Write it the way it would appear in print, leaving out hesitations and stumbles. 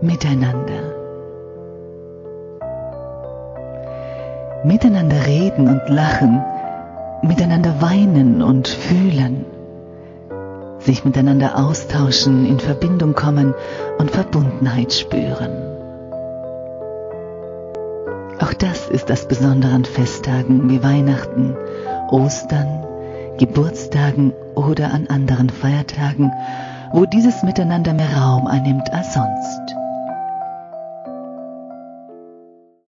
miteinander. Miteinander reden und lachen, miteinander weinen und fühlen, sich miteinander austauschen, in Verbindung kommen und Verbundenheit spüren. Auch das ist das Besondere an Festtagen wie Weihnachten, Ostern, Geburtstagen oder an anderen Feiertagen, wo dieses Miteinander mehr Raum einnimmt als sonst.